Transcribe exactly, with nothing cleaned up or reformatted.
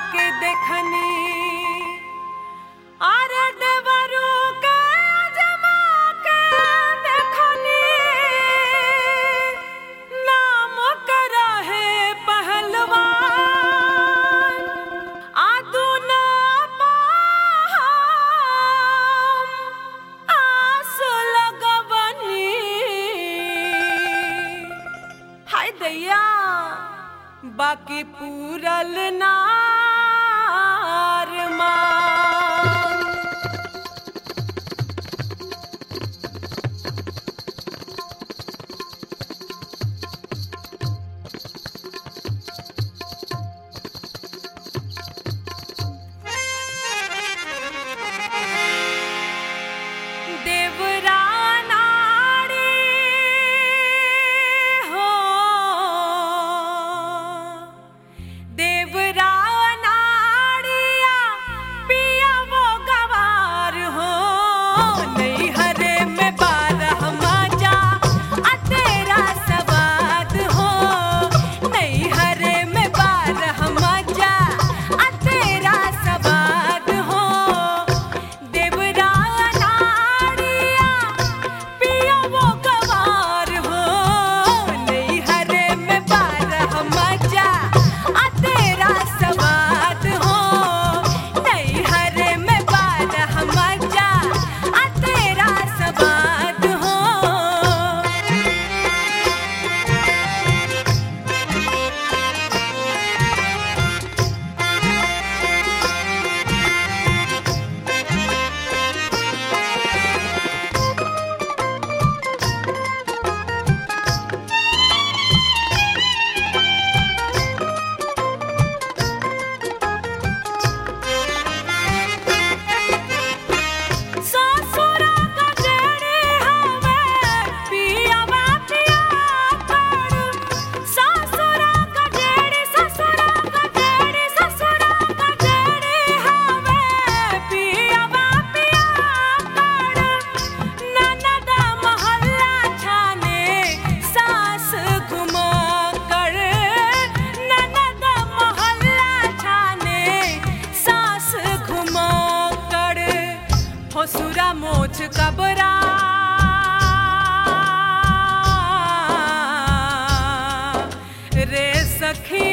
के देखनी अरे देवरू के जमा के देखनी नाम करा है पहलवान आदू ना पाम आस लगवनी हाय दैया बाकी पूरल नार मान देवरा नाड़ी हो देवरा नाड़िया पिया वो गवार हो नहीं हरे में बारह मजा आ तेरा सवाद हो नहीं हरे में बारह मजा आ तेरा सवाद हो देवरा नाड़िया पिया वो गवार हो नहीं हरे में बारह मजा आ तेरा सवाद हो नहीं हरे में बारह मजा आ तेरा सवाद हो ससुरा का जेड़ी हवे पियावा पिया कर ससुरा का जेड़ी ससुरा का जेड़ी ससुरा का जेड़ी हवे पियावा पिया कर ननद मोहल्ला छाने सास घुमा कर ननद मोहल्ला छाने सास घुमा कर फसुरा मोछ कबरा रे सखी